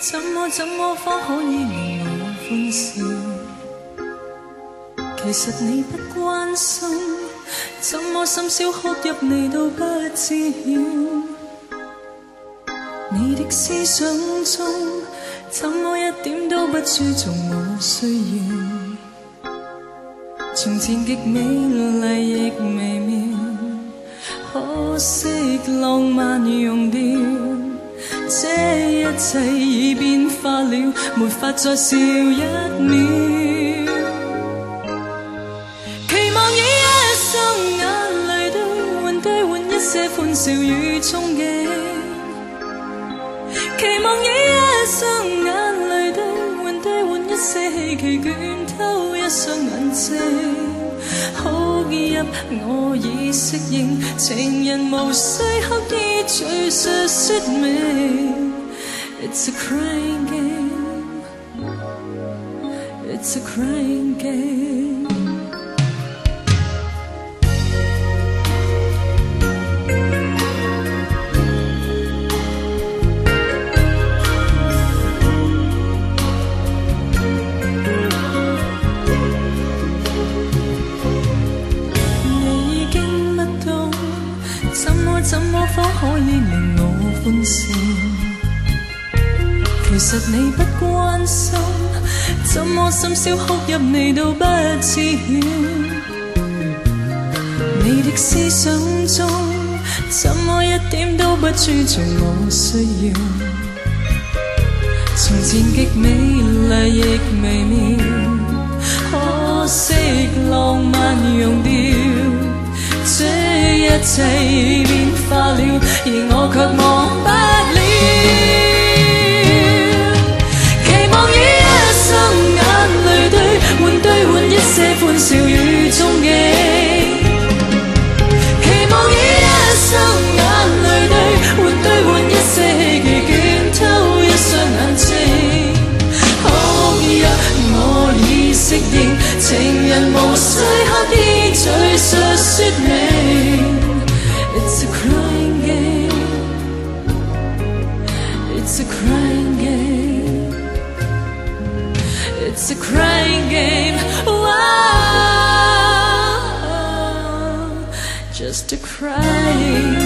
怎麼方可以令我歡笑？其實你不關心，怎麼深宵哭入你都不知曉。你的思想中，怎麼一點都不注重我需要？從前極美麗亦微妙，可惜浪漫用掉。這一切已變化了，沒法再笑一秒。期望以一生眼淚兌換一些歡笑與憧憬，期望以一生眼淚兌換一些希冀，捲透一雙眼睛。好入我已適應，情人無需刻意敘述說明。It's a crying game, it's a crying game。怎麼方可以令我歡笑？其實你不關心，怎麼深宵哭入你都不知曉。你的思想中，怎麼一點都不注重我需要？從前極美麗亦微妙，可惜浪漫用掉。這一切已變化了，而我卻忘不了。期望以一生眼淚兌換一些歡笑與憧憬，期望以一生眼淚兌換一些希冀，捲透一雙眼睛。哭入我已適應，情人無需刻意敘述說明。It's a crying game, it's a crying game, it's a crying game, wow, just a crying